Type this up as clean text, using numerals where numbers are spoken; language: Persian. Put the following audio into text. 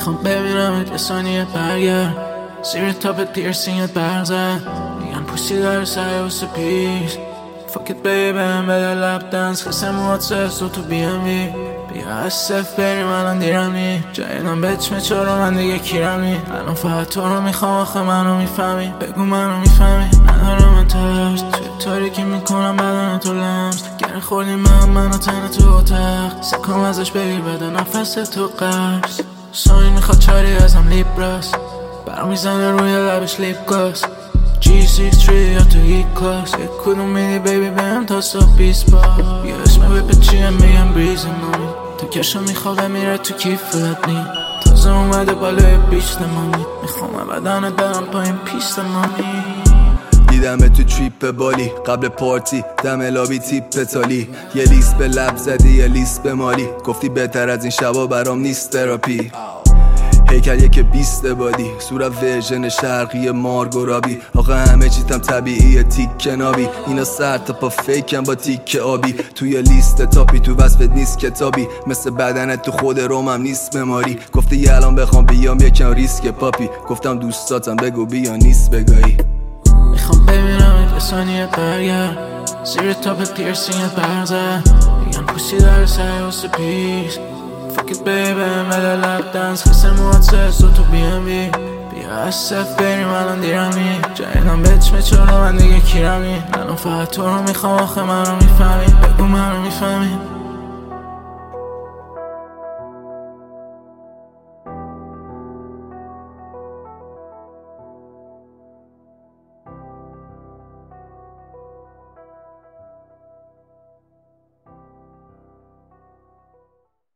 میخوام ببینم یه ثانیه برگرد زیر تاپت پیرسینگت برزد میگن پوستی داره سر واسه پیش فاکت بیبی بهم بده لب دنس خسته موهات سرسو تو بی ام وی بیا از صف بریم الان دیرمی جایدم بچمه چارو من دیگه کیرمی الان فقط تو رو میخوام آخه منو میفهمی بگو منو میفهمی ندارم من ترس توی تاریکی میکنم بدن تو لمس گر خوردی منو تنه تو اتاق سکم ازش بگیر بده نفس تو قرص ساین میخواد چاری ازم لیبراس برام میزنه روی لبش لیپ گاس G63 یا تو هیت کلاس یک کدوم میدی بیبی بهم تا صبح 20 بار یه اسم ویپ چیه میگم بریزی مامی تو کشو میخوابه میره تو کیفت نی تازه اومده بالای بیشت مامی میخوام بدنت برم پایین پیست مامی دیدمه تو تریپ بالی قبل پارتی دم لابی تیپ تالی یه لیست به لب زدی یه لیست به مالی گفتی بهتر از این شبا برام نیست تراپی هیکل یک 20 بادی صورت ورژن شرقی مارگورابی آقا همه چیتم طبیعیه تیک نابی اینا سر تا پا فیکن با تیک آبی توی لیست تاپی تو وصفت نیست کتابی مثل بدنت تو خود رومم نیست مماری گفته یه الان بخوام بیام یکم ریسک پاپی گفتم دوستاتم بگو بیا نیست بگایی میخوام ببینم یه ثانیه برگرد زیر تاپ پیرسینگت برزد میگن پوستی داره سر واسه پیش فاکت بیبی بهم بده لب دنس خسته موهات سرسو تو بی ام وی بیا از صف بریم الان دیرمی جایدم بچمه چارو من دیگه کیرمی الان فقط تو رو میخوام آخه منو میفهمی بگو منو میفهمی